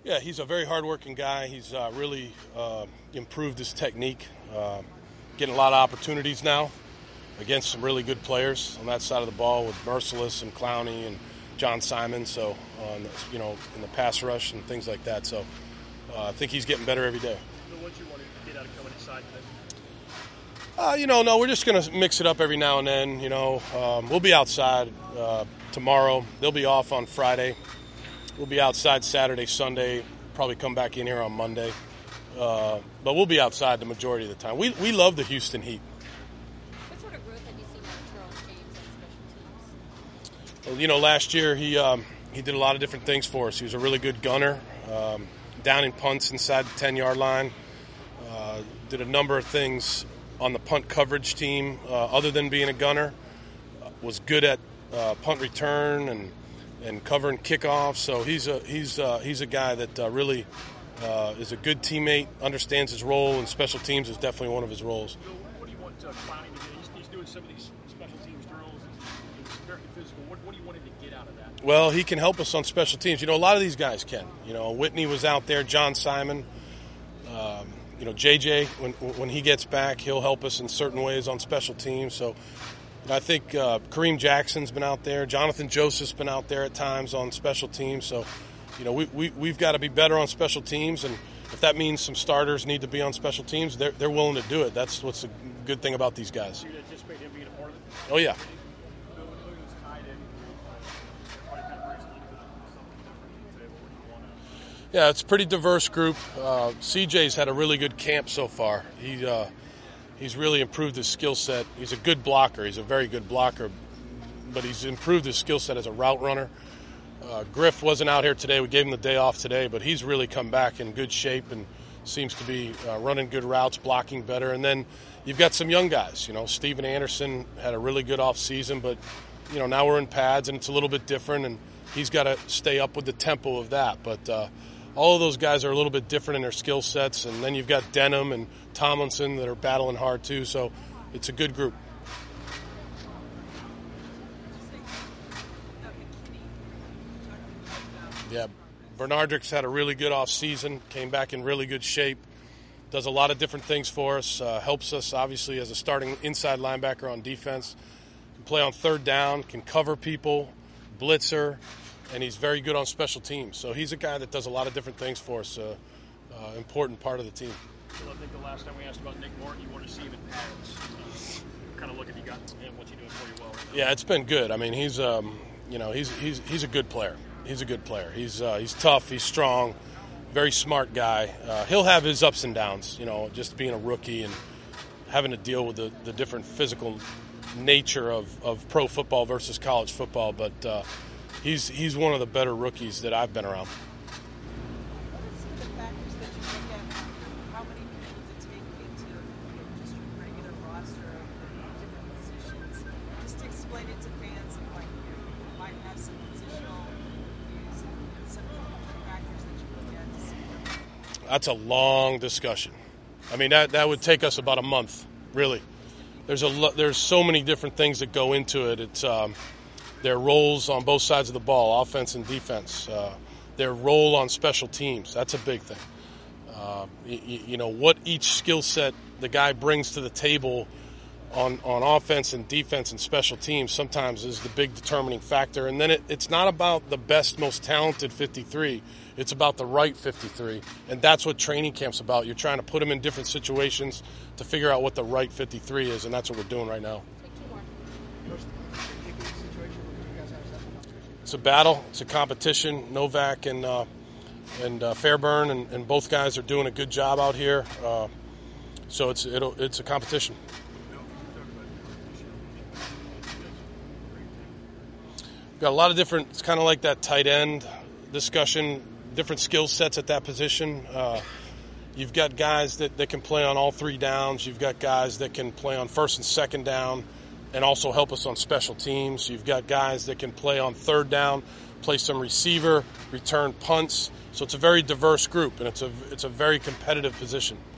Yeah, he's a very hardworking guy. He's really improved his technique, getting a lot of opportunities now against some really good players on that side of the ball with Merciless and Clowney and John Simon. So, in the pass rush and things like that. So, I think he's getting better every day. So what you want to get out of coming inside today? No, we're just going to mix it up every now and then. We'll be outside tomorrow. They'll be off on Friday. We'll be outside Saturday, Sunday, probably come back in here on Monday. But we'll be outside the majority of the time. We love the Houston Heat. What sort of growth have you seen out of Charles James on special teams? Well, last year he did a lot of different things for us. He was a really good gunner, down in punts inside the 10-yard line. Did a number of things on the punt coverage team other than being a gunner. Was good at punt return and covering kickoffs. So he's a guy that really is a good teammate, understands his role, and special teams is definitely one of his roles. What do you want Clowney to do? He's doing some of these special teams drills. He's very physical. What do you want him to get out of that? Well, he can help us on special teams. A lot of these guys can. Whitney was out there, John Simon. JJ, when he gets back, he'll help us in certain ways on special teams. So I think Kareem Jackson's been out there. Jonathan Joseph's been out there at times on special teams. So, we've got to be better on special teams. And if that means some starters need to be on special teams, they're willing to do it. That's what's a good thing about these guys. Do you anticipate him being a part of it? Oh, yeah. Yeah, it's a pretty diverse group. CJ's had a really good camp so far. He's really improved his skill set. He's a good blocker. He's a very good blocker, but he's improved his skill set as a route runner. Griff wasn't out here today. We gave him the day off today, but he's really come back in good shape and seems to be running good routes, blocking better. And then you've got some young guys. Steven Anderson had a really good off season, but now we're in pads and it's a little bit different, and he's got to stay up with the tempo of that. But all of those guys are a little bit different in their skill sets, and then you've got Denham and Tomlinson that are battling hard too, so it's a good group. Yeah, Bernardrick's had a really good off-season, came back in really good shape, does a lot of different things for us, helps us obviously as a starting inside linebacker on defense, can play on third down, can cover people, blitzer, and he's very good on special teams. So he's a guy that does a lot of different things for us, important part of the team. Well, I think the last time we asked about Nick Martin, you wanted to see him in pads. What kind of look have you got from him? What's he doing for you well right now? Yeah, it's been good. I mean, he's a good player. He's a good player. He's tough. He's strong. Very smart guy. He'll have his ups and downs. Just being a rookie and having to deal with the different physical nature of pro football versus college football. But he's one of the better rookies that I've been around. What are some of the factors that you look at? How many people does it take into just your regular roster of the different positions? Just to explain it to fans, like you might have some positional views and some of the factors that you look at to see. That's a long discussion. I mean, that would take us about a month, really. There's so many different things that go into it. It's their roles on both sides of the ball, offense and defense. Their role on special teams, that's a big thing. What each skill set the guy brings to the table on offense and defense and special teams sometimes is the big determining factor. And then it's not about the best, most talented 53. It's about the right 53. And that's what training camp's about. You're trying to put them in different situations to figure out what the right 53 is, and that's what we're doing right now. It's a battle. It's a competition. Novak and Fairburn and both guys are doing a good job out here. So it's a competition. Got a lot of different. It's kind of like that tight end discussion. Different skill sets at that position. You've got guys that can play on all three downs. You've got guys that can play on first and second down and also help us on special teams. You've got guys that can play on third down, play some receiver, return punts. So it's a very diverse group, and it's a very competitive position.